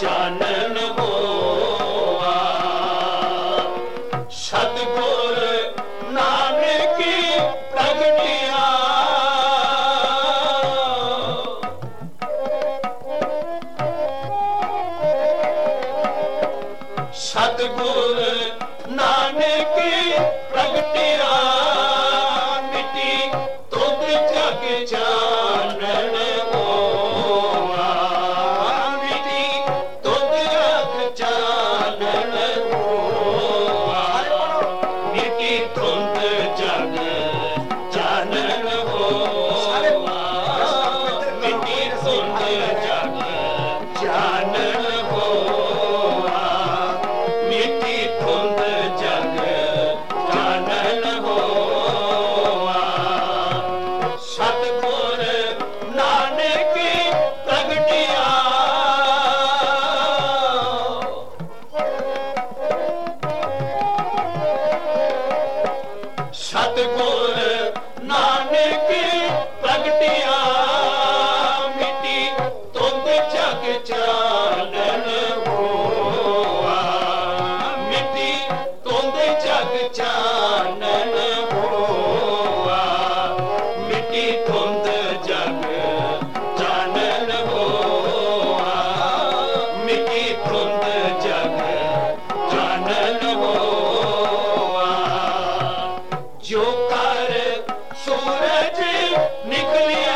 चानन होआ। सतगुर नानक की प्रगटिया सतगुर नानक की प्रगटिया मिटी तुद जग चानन होआ। मिटी तुद जग चानन होआ। मिटी तुद जग चानन होआ। मिटी तुद जग चानन होआ। मिटी तुद जग चानन होआ। सतगुर नानक की प्रगटिया सतगुर नानक की प्रगटिया मिटी तुद जग चानन होआ। मिटी तुद जग चानन होआ। मिटी तुद जग चानन होआ। मिटी तुद जग चानन होआ। जो कर सूरज निकलिया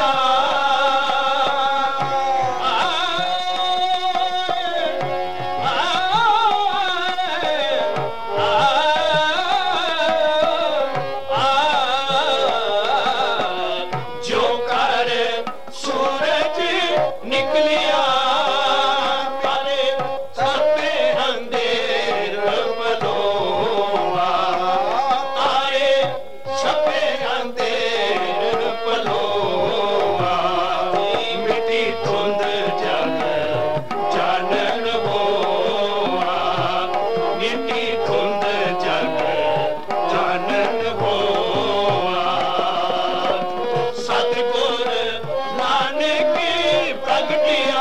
जो कर सूरज निकलिया करे सबे अंधेर पलोआ। आए सबे अंधेर पलोआ। मिटी तुद जग चानन होआ। मिटी तुद जग चानन होआ। सतगुर नानक की प्रगटिया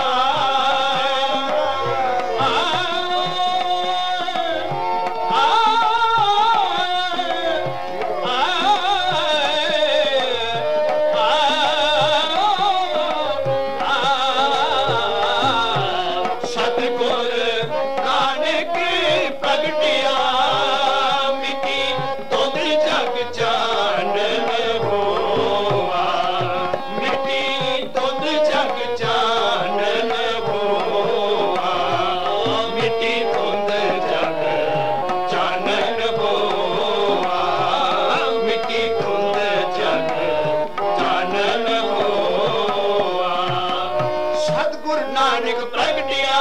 सतगुर नानक की प्रगटिया मिटी तुद जग चानन होआ। मिटी तुद जग चानन होआ। मिटी तुद जग चानन होआ। मिटी तुद जग चानन होआ। सतगुर नानक प्रगटिया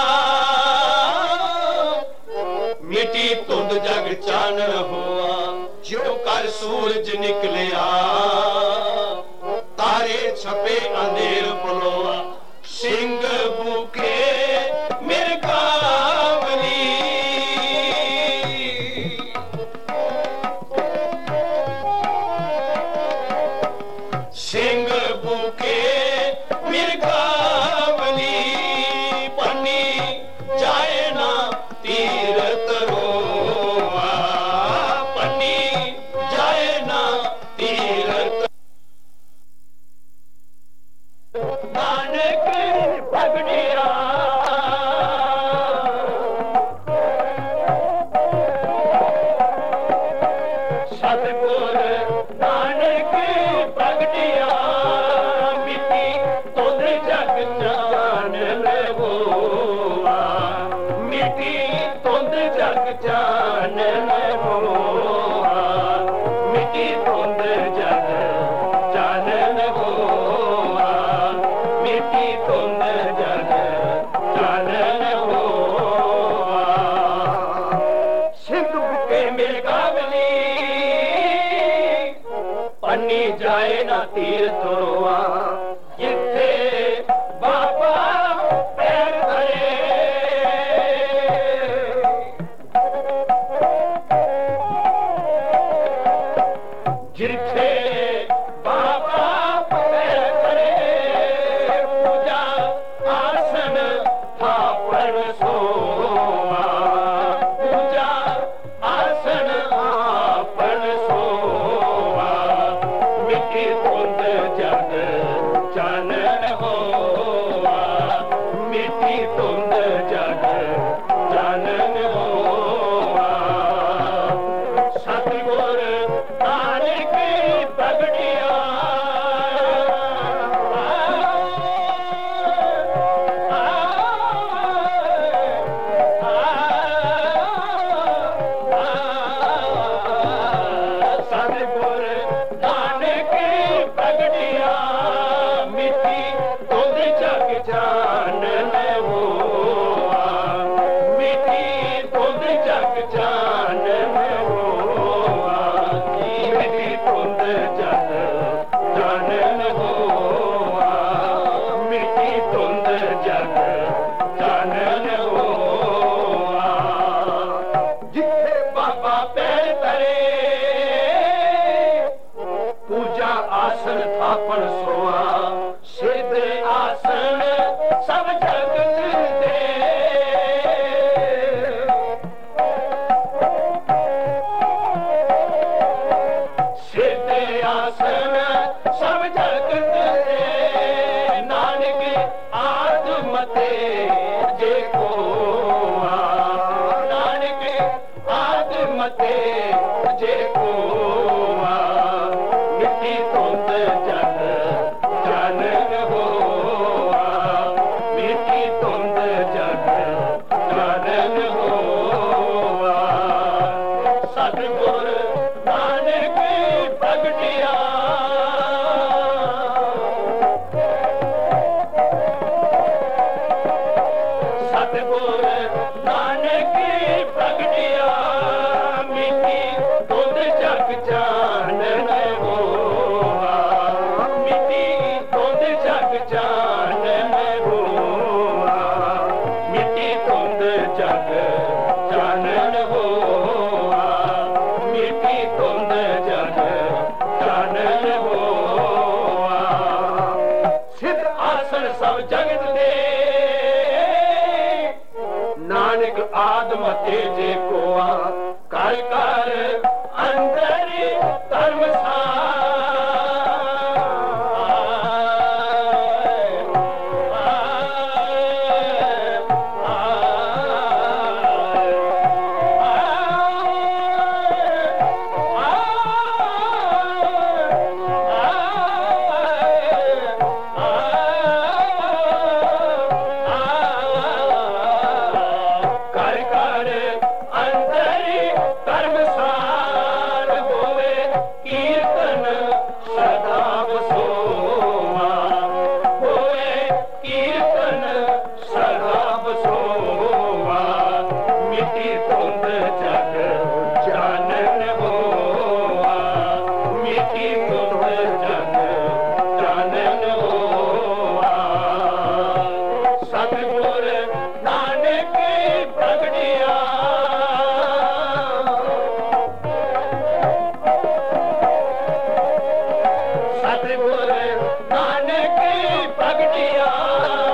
मिटी तुद जग चानन होआ। जो कर सूरज निकलिया तारे छपे अंधेर पलोआ। सिंह भूखे मिर्गावली सिंह भूखे मिर्गावली पन्नी जाए ना तीरथ रोआ। पन्नी जाए ना तीरथ नानक प्रगटिया सतगुर नानक प्रगटिया मिटी तुद जग चानन होआ। मिटी तुद जग चानन होआ। मिटी तुद जग चानन होआ। मिटी तुद जग चानन होआ। सिंह भूखे मिर्गावली पन्नी जाए ना तीरथ रोआ। जिथे बाबा पैर धरे जिथे बाबा पैर धरे पूजा आसन था पर थापण सोवा पूजा आसन आपन सोवा मिट्टी धुंध जग चानन होवा मिट्टी धुंध जग चानन होवा सतगुर नानक प्रगटिया आसन थापण सोआ सिद्ध आसन सब जगत दे सिद्ध आसन सब जगत दे नानक आत्मते जे को नानक आत्मते जे को सब जगत दे नानक आदम तेजे कोआ कर कर अंदर धर्मशाला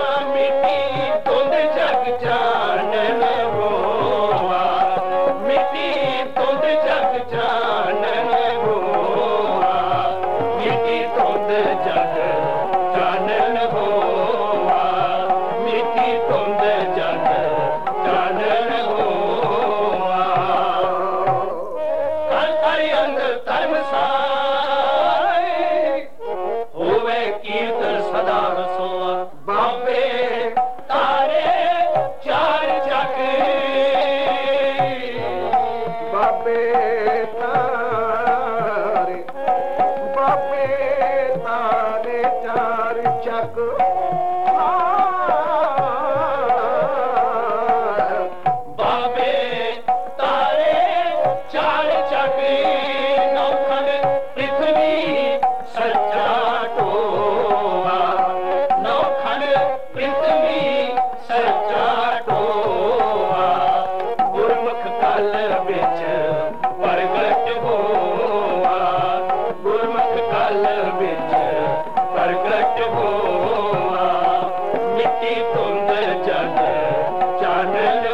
मिट्टी ਚਾਨਣ